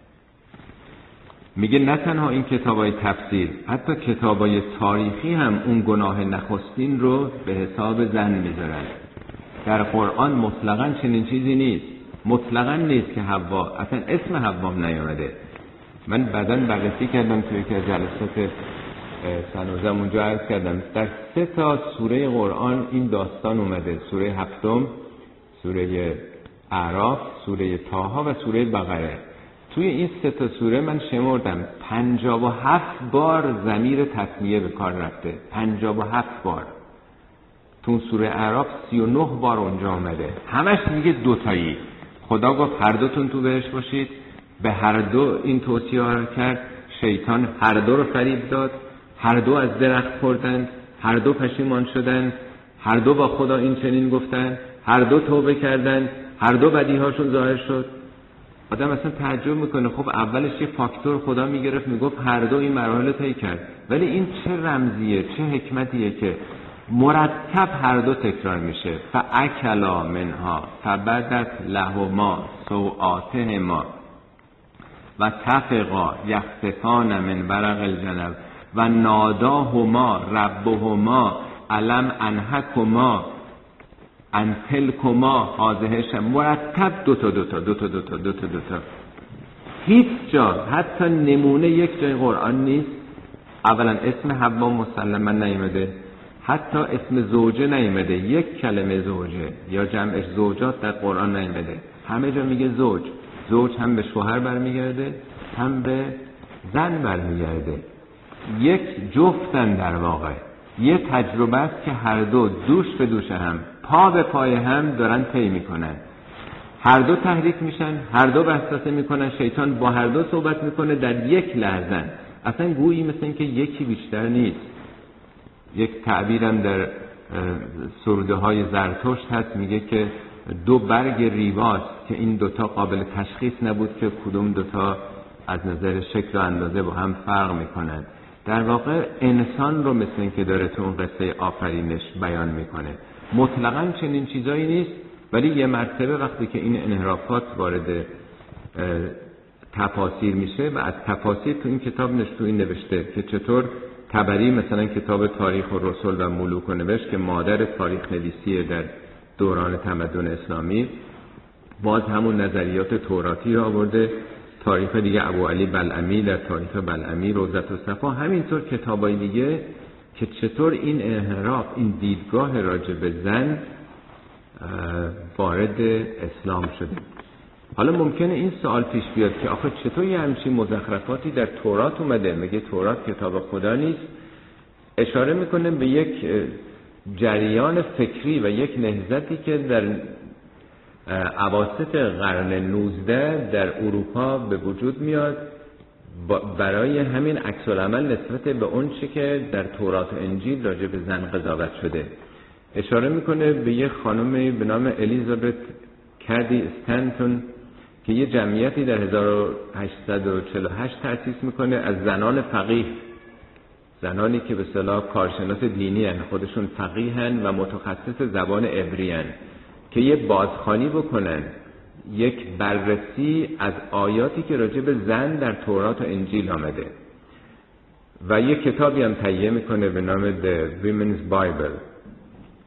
میگه نه تنها این کتابای تفسیر، حتی کتابای تاریخی هم اون گناه نخستین رو به حساب زن میذارن. در قرآن مطلقاً چنین چیزی نیست، مطلقاً نیست که حوا، اصلا اسم حوا نیامده. من بعداً بررسی کردم توی که جلسات سنوزم اونجا عرض کردم، در 3 سوره قرآن این داستان اومده: سوره 7، سوره اعراف، سوره طه و سوره بقره. توی این 3 سوره من شمردم 57 بار ضمیر تثنیه به کار رفته. 57 بار. تو سوره اعراف 39 بار اونجا اومده. همش میگه دوتایی. خدا گفت هر دوتون تو بهش باشید، به هر دو این توصیه ها کرد. شیطان هر دو رو فریب داد، هر دو از درخت خوردند، هر دو پشیمان شدند، هر دو با خدا این چنین گفتند، هر دو توبه کردند، هر دو بدیهاشون ظاهر شد. آدم اصلا تعجب میکنه. خب اولش یه فاکتور خدا میگرفت میگفت هر دو این مراحل طی کرد، ولی این چه رمزیه، چه حکمتیه که مرتب هر دو تکرار میشه. فاکلا منها فبدت لهما سوآتهما و تفقا یخصفان من ورق الجنب و ناداهما ربهما الم انهکما ان تلکما هذه شم. مرتب دوتا. هیچ جا حتی نمونه یک جای قرآن نیست اولا اسم حوا مسلما نیامده، حتی اسم زوجه نیامده، یک کلمه زوجه یا جمعش زوجات در قرآن نیامده. همه جا میگه زوج. زوج هم به شوهر برمیگرده، هم به زن برمیگرده. یک جفتن در واقع. یه تجربه است که هر دو دوش به دوش هم، پا به پای هم دارن طی میکنن. هر دو تحریک میشن، هر دو وسوسه میکنن. شیطان با هر دو صحبت میکنه در یک لحظه. اصلا گویی مثل این که یکی بیشتر نیست. یک تعبیرم در سروده های زرتشت هست، میگه که 2 برگ ریواست که این دوتا قابل تشخیص نبود که کدوم دوتا از نظر شکل و اندازه با هم فرق میکنن. در واقع انسان رو مثل این که داره تو اون قصه آفرینش بیان میکنه. مطلقاً چنین چیزایی نیست، ولی یه مرتبه وقتی که این انحرافات وارد تفاسیر میشه و از تفاسیر تو این کتاب نوشته که چطور طبری مثلا کتاب تاریخ و رسول و ملوک رو نوشت که مادر تاریخ نویسیه در دوران تمدن اسلامی، باز همون نظریات توراتی را آورده. تاریخ دیگه ابو علی بلعمی در تاریخ بلعمی، روضة الصفا، همینطور کتابای دیگه که چطور این انحراف، این دیدگاه راجع به زن وارد اسلام شده. حالا ممکنه این سوال پیش بیاد که آخه چطور یه همچین مزخرفاتی در تورات اومده؟ میگه تورات کتاب خدا نیست. اشاره میکنه به یک جریان فکری و یک نهضتی که در اواسط قرن 19 در اروپا به وجود میاد برای همین عکس العمل نسبت به اون چی که در تورات و انجیل راجع به زن قضاوت شده. اشاره میکنه به یک خانمی به نام الیزابت کردی استنتون که یه جمعیتی در 1848 تأسیس میکنه از زنان فقیه، زنانی که به اصطلاح کارشناس دینی هن، خودشون فقیه هن و متخصص زبان عبری هن، که یه بازخوانی بکنن، یک بررسی از آیاتی که راجع به زن در تورات و انجیل آمده و یک کتابی هم تهیه میکنه به نام The Women's Bible.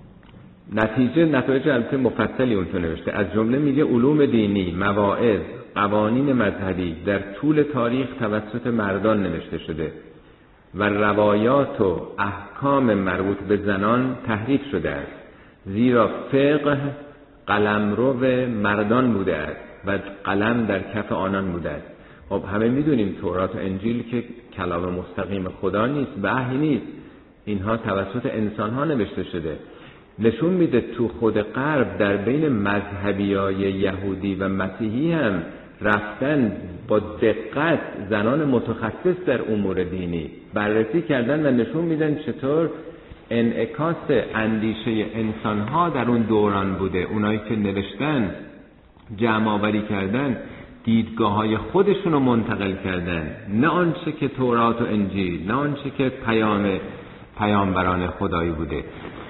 نتایج البته مفصلی اون تو نوشته، از جمله میگه علوم دینی، مواعظ، قوانین مذهبی در طول تاریخ توسط مردان نوشته شده و روایات و احکام مربوط به زنان تحریف شده است، زیرا فقه قلمرو مردان بوده است و قلم در کف آنان بوده است. خب همه میدونیم تورات و انجیل که کلام مستقیم خدا نیست، وحی نیست، اینها توسط انسان ها نوشته شده. نشون میده تو خود غرب در بین مذهبیای یهودی و مسیحی هم رفتن با دقت زنان متخصص در امور دینی بررسی کردن و نشون میدن چطور انعکاس اندیشه انسانها در اون دوران بوده. اونایی که نوشتن، جمع آوری کردن، دیدگاه‌های خودشون رو منتقل کردن، نه آنچه که تورات و انجیل، نه آنچه که پیامبران خدایی بوده.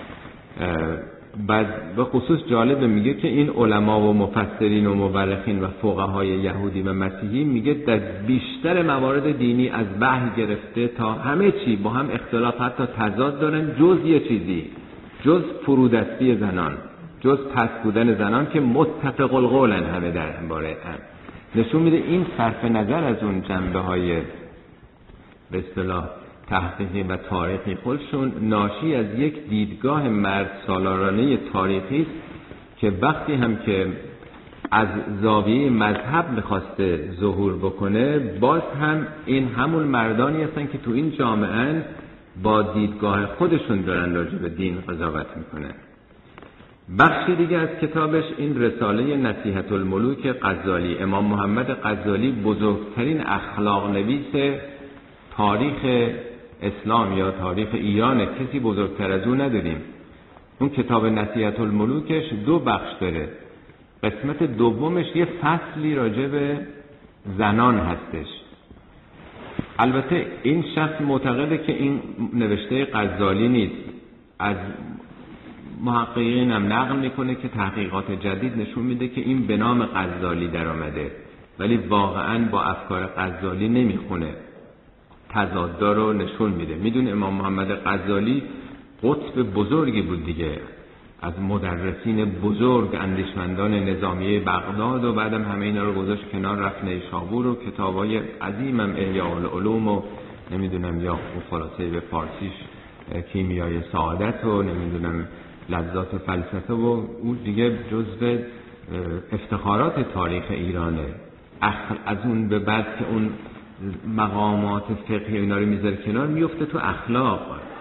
بعد به خصوص جالبه میگه که این علما و مفسرین و مورخین و فقهای یهودی و مسیحی میگه در بیشتر موارد دینی از وحی گرفته تا همه چی با هم اختلاف حتی تضاد دارن، جز یه چیزی، جز فرودستی زنان، جز پست بودن زنان که متفق القولن همه در باره هم. نشون میده این صرف نظر از اون جنبه های به اصطلاح تحقیقی و تاریخی خودشون ناشی از یک دیدگاه مرد سالارانه تاریخی است که وقتی هم که از زاویه مذهب میخواسته ظهور بکنه، باز هم این همون مردانی هستن که تو این جامعه با دیدگاه خودشون دارن راجع به دین قضاوت میکنن. بخشی دیگه از کتابش این رساله نصیحت الملوک غزالی. امام محمد غزالی بزرگترین اخلاق نویس تاریخ اسلام یا تاریخ ایران، کسی بزرگتر از اون نداریم. اون کتاب نصیحت الملوکش 2 بخش داره. قسمت دومش یه فصلی راجع به زنان هستش. البته این شخص معتقده که این نوشته غزالی نیست، از محققین هم نقل میکنه که تحقیقات جدید نشون میده که این به نام غزالی در آمده، ولی واقعا با افکار غزالی نمیخونه، تضاد رو نشون میده. میدون امام محمد غزالی قطب بزرگی بود دیگه، از مدرسین بزرگ، اندیشمندان نظامیه بغداد، و بعدم همه اینا رو گذاشت کنار، رفت نیشابور و کتابای عظیمم احیاء العلوم و نمیدونم یا خلاصه به فارسیش کیمیای سعادت و نمیدونم لذات فلسفه، و اون دیگه جزو افتخارات تاریخ ایرانه. از اون به بعد که اون مقامات فقهی اینا رو میذاره کنار، میفته تو اخلاق،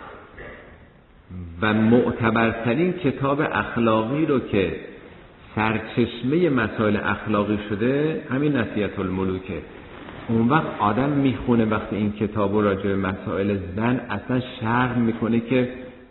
و معتبرترین کتاب اخلاقی رو که سرچشمه مسائل اخلاقی شده همین نصیحت الملوکه. اون وقت آدم میخونه وقتی این کتاب رو راجع به مسائل زن اصلا شرح میکنه که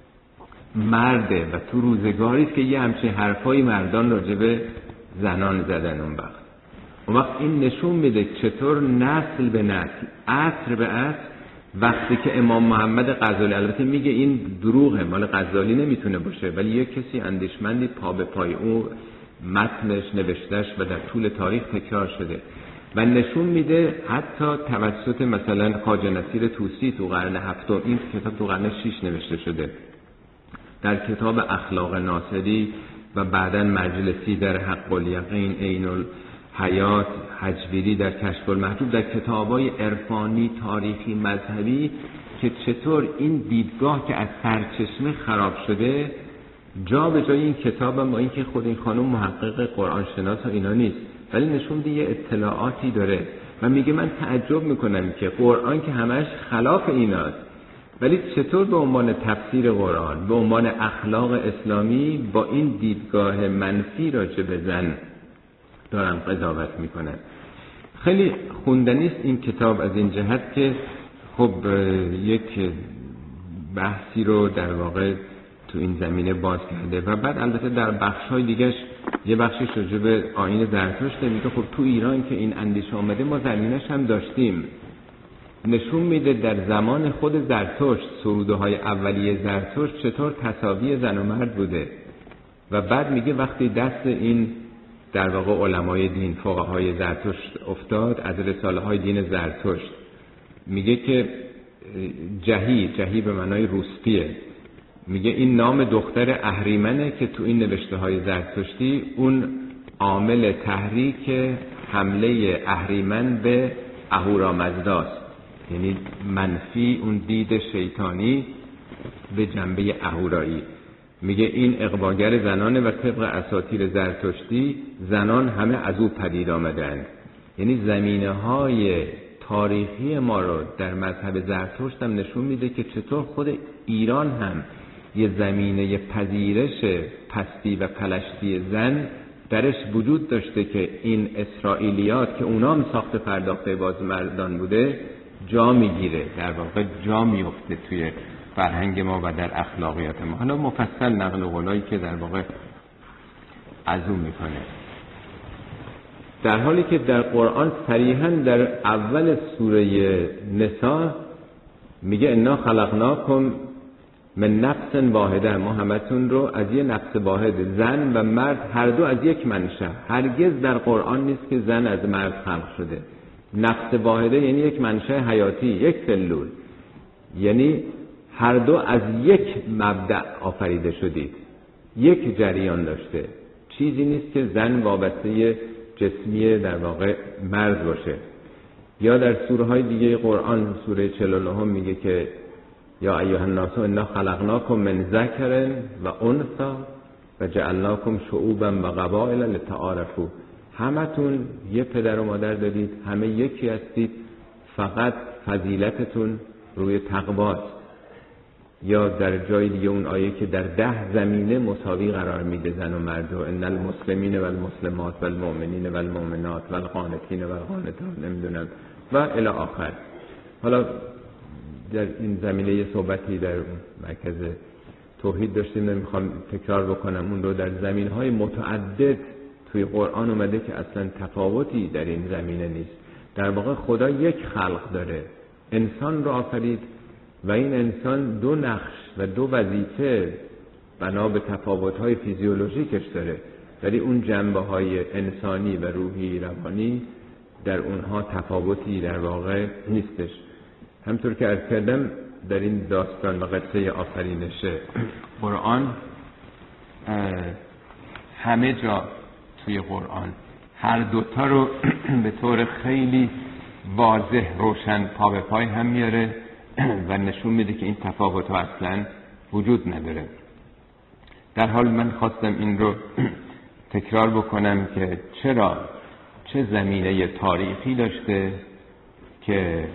مرده و تو روزگاریست که یه همچین حرفایی مردان راجع به زنان زدن. اون وقت این نشون میده چطور نسل به نسل، عصر به عصر، وقتی که امام محمد غزالی، البته میگه این دروغه، مال غزالی نمیتونه باشه، ولی یک کسی اندیشمندی پا به پای اون متنش نوشتش و در طول تاریخ تکرار شده و نشون میده حتی توسط مثلا خواجه نصیر طوسی تو قرن 7، این کتاب تو قرن 6 نوشته شده، در کتاب اخلاق ناصری و بعداً مجلسی در حق الیقین، عین الحیات، حجویری در کشف المحجوب، در کتابای عرفانی تاریخی مذهبی، که چطور این دیدگاه که از سرچشمه خراب شده جا به جای این کتاب، با اینکه خود این خانم محقق قرآن شناس و اینا نیست، ولی نشون میده یه اطلاعاتی داره و میگه من تعجب میکنم که قرآن که همش خلاف ایناست، ولی چطور به عنوان تفسیر قرآن، به عنوان اخلاق اسلامی با این دیدگاه منفی راجع به زن دارن قضاوت میکنن. خیلی خوندنی است این کتاب از این جهت که خب یک بحثی رو در واقع تو این زمینه باز کرده و بعد البته در بخش‌های دیگه‌اش یه بخشش راجع به آیین زرتشت میگه خب تو ایران که این اندیشه آمده ما زمینش هم داشتیم. نشون میده در زمان خود زرتشت، سروده‌های اولیه زرتشت چطور تساوی زن و مرد بوده و بعد میگه وقتی دست این در واقع علمای دین، فقهای زرتشت افتاد از رساله‌های دین زرتشت، میگه که جهی به معنای روسپیه، میگه این نام دختر اهریمنه که تو این نوشته های زرتشتی اون عامل تحریک حمله اهریمن به اهورامزداست، یعنی منفی اون دید شیطانی به جنبه اهورایی. میگه این اغواگر زنانه و طبق اساطیر زرتشتی زنان همه از او پدید آمدند. یعنی زمینه‌های تاریخی ما رو در مذهب زرتشت هم نشون میده که چطور خود ایران هم یه زمینه پذیرش پستی و پلشتی زن درش وجود داشته که این اسرائیلیات که اونا هم ساخت پرداخته باز مردان بوده جا میگیره، در واقع جا میفته توی فرهنگ ما و در اخلاقیات ما. حالا مفصل نقل قولایی که در واقع از اون میکنه، در حالی که در قرآن صریحاً در اول سوره نساء میگه انا خلقناکم من نفس واحده، ما همتون رو از یه نفس واحد، زن و مرد هر دو از یک منشأ. هرگز در قرآن نیست که زن از مرد خلق شده. نفس واحده یعنی یک منشأ حیاتی، یک سلول، یعنی هر دو از یک مبدأ آفریده شدید، یک جریان داشته. چیزی نیست که زن وابسته جسمی در واقع مرد باشه. یا در سوره های دیگه قرآن، سوره 49 میگه که یا ایها الناس انا خلقناکم من ذکر و انثی و جعلناکم شعوبا و قبائل لتعارفوا، همتون یه پدر و مادر دارید، همه یکی هستید، فقط فضیلتتون روی تقواست. یا در جای دیگه اون آیه که در 10 زمینه مساوی قرار میده زن و مرد، و ان المسلمین و المسلمات و المؤمنین و المؤمنات و القانتین و القانتات، نمیدونم و الی آخر. حالا در این زمینه یه صحبتی در مرکز توحید داشتیم، نمیخوام تکرار بکنم اون رو. در زمینهای متعدد توی قرآن اومده که اصلا تفاوتی در این زمینه نیست. در واقع خدا یک خلق داره، انسان رو آفرید و این انسان 2 نقش و 2 وظیفه بنا به تفاوت‌های فیزیولوژیکش داره، ولی اون جنبه‌های انسانی و روحی روانی در اونها تفاوتی در واقع نیستش. همطور که عرض کردم در این داستان و قصه آفرینش قرآن، همه جا توی قرآن هر دوتا رو به طور خیلی واضح روشن پا به پای هم میاره و نشون میده که این تفاوت ها اصلا وجود نداره. در حال من خواستم این رو تکرار بکنم که چرا، چه زمینه تاریخی داشته که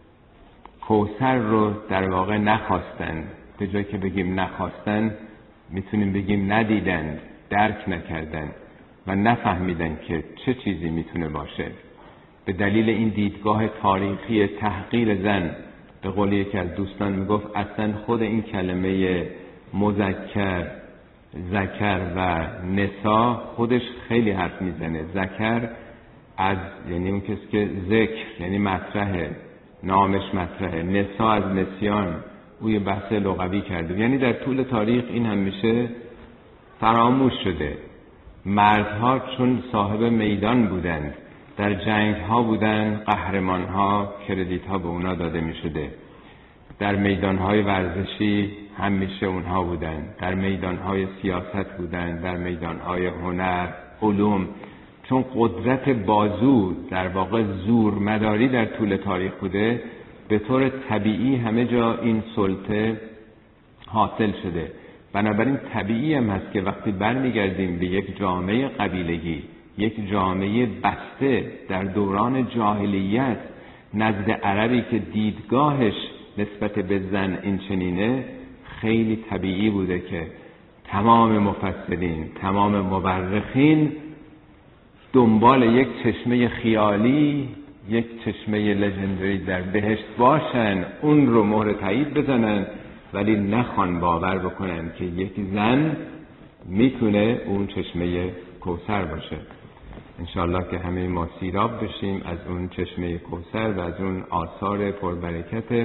کوثر رو در واقع نخواستن. به جای که بگیم نخواستن میتونیم بگیم ندیدن، درک نکردن و نفهمیدن که چه چیزی میتونه باشه. به دلیل این دیدگاه تاریخی تحقیر زن، به قول یکی از دوستان میگفت اصلا خود این کلمه مذکر، ذکر و نسا خودش خیلی حرف میزنه. ذکر از یعنی اون کسی که ذکر یعنی مطرحه، نامش مطرحه. نسا از نسیان، او یه بحث لغوی کرده. یعنی در طول تاریخ این همیشه فراموش شده. مردها چون صاحب میدان بودند، در جنگ ها بودن، قهرمان ها، کردیت ها به اونا داده می شده. در میدان های ورزشی همیشه اونها بودن، در میدان های سیاست بودن، در میدان های هنر، علوم. چون قدرت بازو در واقع زور مداری در طول تاریخ بوده، به طور طبیعی همه جا این سلطه حاصل شده. بنابراین طبیعی هم هست که وقتی برمیگردیم به یک جامعه قبیلگی، یک جامعه بسته در دوران جاهلیت نزد عربی که دیدگاهش نسبت به زن این چنینه، خیلی طبیعی بوده که تمام مفسرین، تمام مورخین دنبال یک چشمه خیالی، یک چشمه لژندری در بهشت باشن، اون رو مهر تایید بزنن، ولی نخوان باور بکنن که یک زن میتونه اون چشمه کوثر باشه. انشاءالله که همه ما سیراب بشیم از اون چشمه کوثر و از اون آثار پربرکت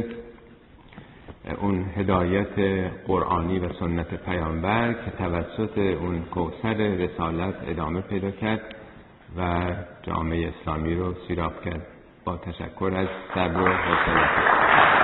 اون هدایت قرآنی و سنت پیامبر که توسط اون کوثر رسالت ادامه پیدا کرد و جامعه اسلامی رو سیراب کرد. با تشکر از صبر و حوصله.